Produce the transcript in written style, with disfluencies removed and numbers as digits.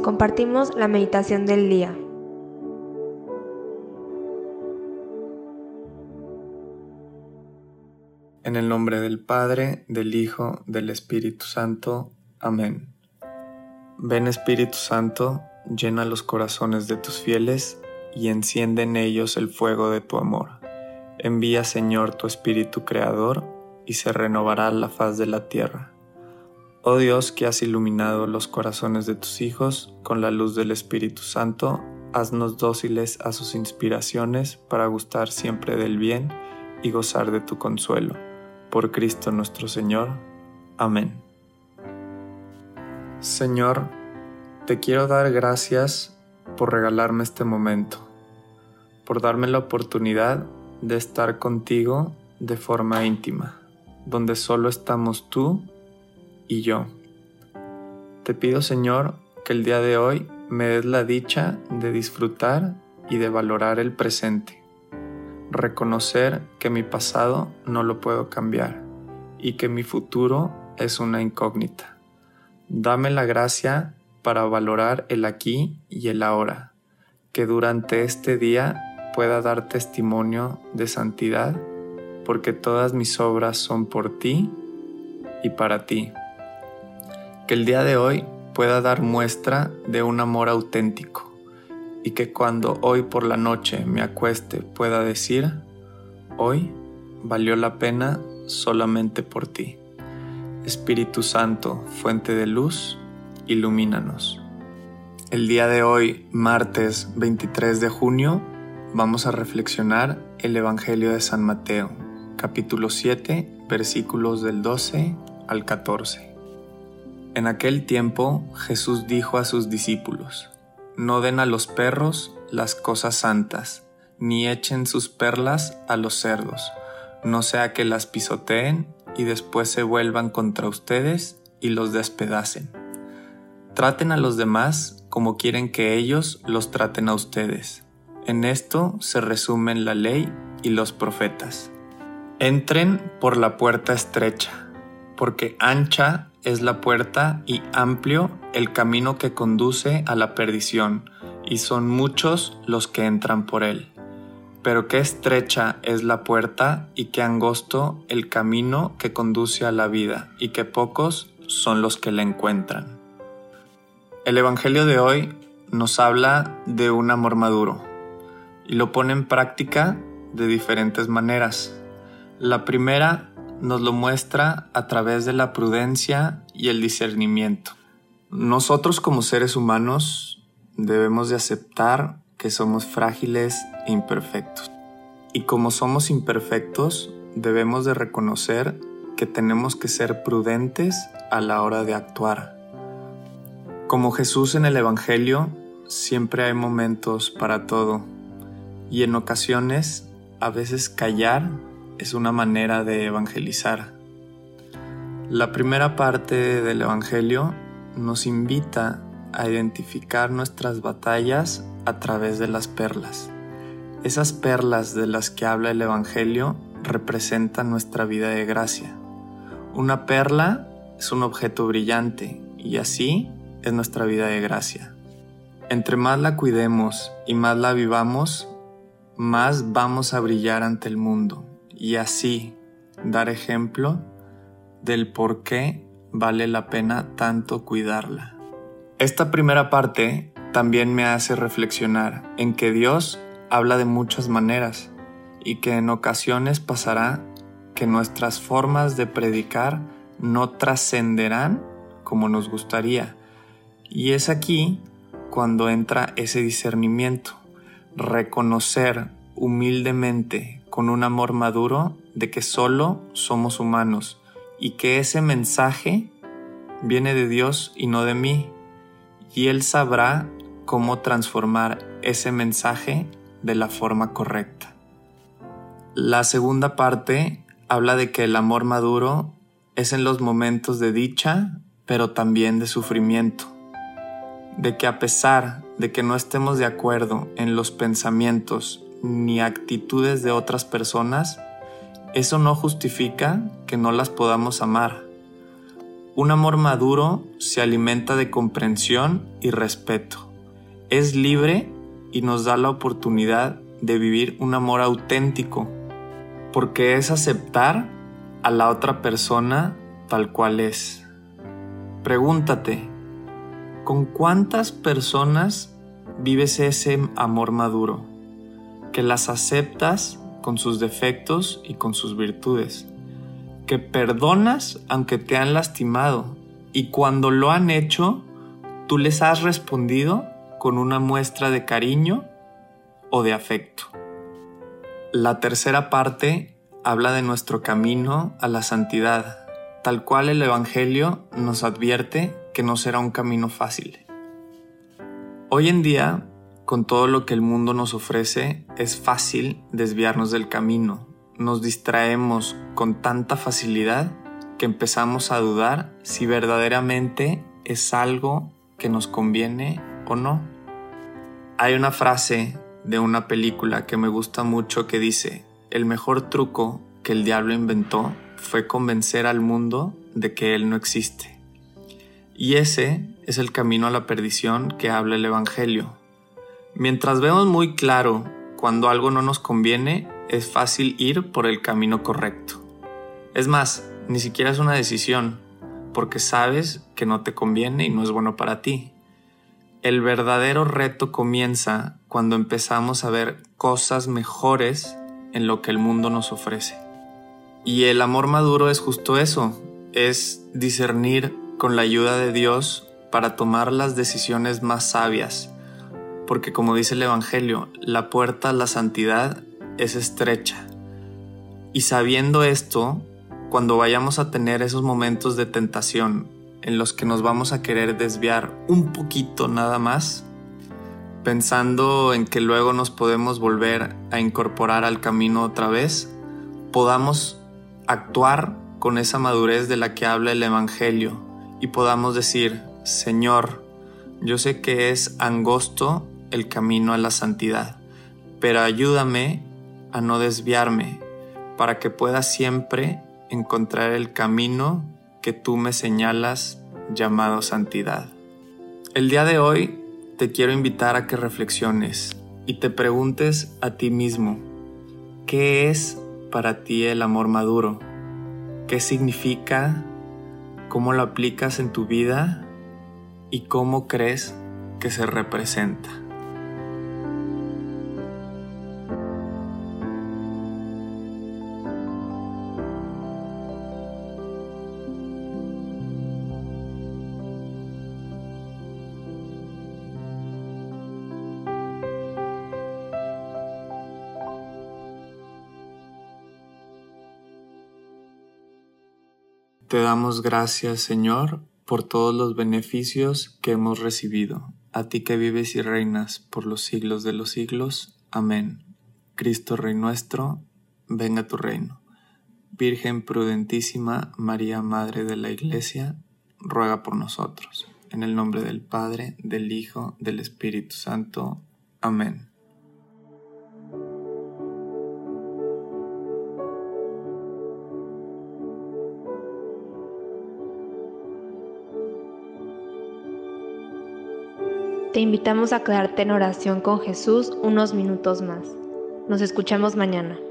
compartimos la meditación del día. En el nombre del Padre, del Hijo, del Espíritu Santo. Amén. Ven, Espíritu Santo, llena los corazones de tus fieles y enciende en ellos el fuego de tu amor. Envía, Señor, tu Espíritu Creador y se renovará la faz de la tierra. Oh Dios, que has iluminado los corazones de tus hijos con la luz del Espíritu Santo, haznos dóciles a sus inspiraciones para gustar siempre del bien y gozar de tu consuelo. Por Cristo nuestro Señor. Amén. Señor, te quiero dar gracias por regalarme este momento, por darme la oportunidad de estar contigo de forma íntima, donde solo estamos tú y yo. Te pido, Señor, que el día de hoy me des la dicha de disfrutar y de valorar el presente. Reconocer que mi pasado no lo puedo cambiar y que mi futuro es una incógnita. Dame la gracia para valorar el aquí y el ahora, que durante este día pueda dar testimonio de santidad, porque todas mis obras son por ti y para ti. Que el día de hoy pueda dar muestra de un amor auténtico, y que cuando hoy por la noche me acueste pueda decir: hoy valió la pena solamente por ti. Espíritu Santo, fuente de luz, ilumínanos. El día de hoy, martes 23 de junio, vamos a reflexionar el Evangelio de San Mateo, capítulo 7, versículos del 12 al 14. En aquel tiempo, Jesús dijo a sus discípulos: no den a los perros las cosas santas, ni echen sus perlas a los cerdos, no sea que las pisoteen y después se vuelvan contra ustedes y los despedacen. Traten a los demás como quieren que ellos los traten a ustedes. En esto se resumen la ley y los profetas. Entren por la puerta estrecha, porque ancha es la puerta y amplio el camino que conduce a la perdición, y son muchos los que entran por él. Pero qué estrecha es la puerta y qué angosto el camino que conduce a la vida, y qué pocos son los que la encuentran. El Evangelio de hoy nos habla de un amor maduro y lo pone en práctica de diferentes maneras. La primera nos lo muestra a través de la prudencia y el discernimiento. Nosotros como seres humanos debemos de aceptar que somos frágiles e imperfectos. Y como somos imperfectos, debemos de reconocer que tenemos que ser prudentes a la hora de actuar. Como Jesús en el Evangelio, siempre hay momentos para todo. Y en ocasiones, a veces callar es una manera de evangelizar. La primera parte del Evangelio nos invita a identificar nuestras batallas a través de las perlas. Esas perlas de las que habla el Evangelio representan nuestra vida de gracia. Una perla es un objeto brillante y así es nuestra vida de gracia. Entre más la cuidemos y más la vivamos, más vamos a brillar ante el mundo y así dar ejemplo del por qué vale la pena tanto cuidarla. Esta primera parte también me hace reflexionar en que Dios habla de muchas maneras y que en ocasiones pasará que nuestras formas de predicar no trascenderán como nos gustaría. Y es aquí cuando entra ese discernimiento, reconocer humildemente con un amor maduro de que solo somos humanos y que ese mensaje viene de Dios y no de mí, y Él sabrá cómo transformar ese mensaje de la forma correcta. La segunda parte habla de que el amor maduro es en los momentos de dicha, pero también de sufrimiento, de que a pesar de que no estemos de acuerdo en los pensamientos ni actitudes de otras personas, eso no justifica que no las podamos amar. Un amor maduro se alimenta de comprensión y respeto. Es libre y nos da la oportunidad de vivir un amor auténtico, porque es aceptar a la otra persona tal cual es. Pregúntate, ¿con cuántas personas vives ese amor maduro? Que las aceptas con sus defectos y con sus virtudes. Que perdonas aunque te han lastimado y cuando lo han hecho, tú les has respondido con una muestra de cariño o de afecto. La tercera parte habla de nuestro camino a la santidad, tal cual el Evangelio nos advierte que no será un camino fácil. Hoy en día, con todo lo que el mundo nos ofrece, es fácil desviarnos del camino. Nos distraemos con tanta facilidad que empezamos a dudar si verdaderamente es algo que nos conviene o no. Hay una frase de una película que me gusta mucho que dice: el mejor truco que el diablo inventó fue convencer al mundo de que él no existe. Y ese es el camino a la perdición que habla el Evangelio. Mientras vemos muy claro cuando algo no nos conviene, es fácil ir por el camino correcto. Es más, ni siquiera es una decisión, porque sabes que no te conviene y no es bueno para ti. El verdadero reto comienza cuando empezamos a ver cosas mejores en lo que el mundo nos ofrece. Y el amor maduro es justo eso, es discernir con la ayuda de Dios para tomar las decisiones más sabias, porque como dice el Evangelio, la puerta a la santidad es estrecha. Y sabiendo esto, cuando vayamos a tener esos momentos de tentación en los que nos vamos a querer desviar un poquito nada más, pensando en que luego nos podemos volver a incorporar al camino otra vez, podamos actuar con esa madurez de la que habla el Evangelio y podamos decir: Señor, yo sé que es angosto el camino a la santidad, pero ayúdame a no desviarme para que pueda siempre encontrar el camino que tú me señalas llamado santidad. El día de hoy te quiero invitar a que reflexiones y te preguntes a ti mismo: ¿qué es para ti el amor maduro? ¿Qué significa? ¿Cómo lo aplicas en tu vida? ¿Y cómo crees que se representa? Te damos gracias, Señor, por todos los beneficios que hemos recibido. A ti que vives y reinas por los siglos de los siglos. Amén. Cristo Rey nuestro, venga tu reino. Virgen prudentísima, María, Madre de la Iglesia, ruega por nosotros. En el nombre del Padre, del Hijo, del Espíritu Santo. Amén. Te invitamos a quedarte en oración con Jesús unos minutos más. Nos escuchamos mañana.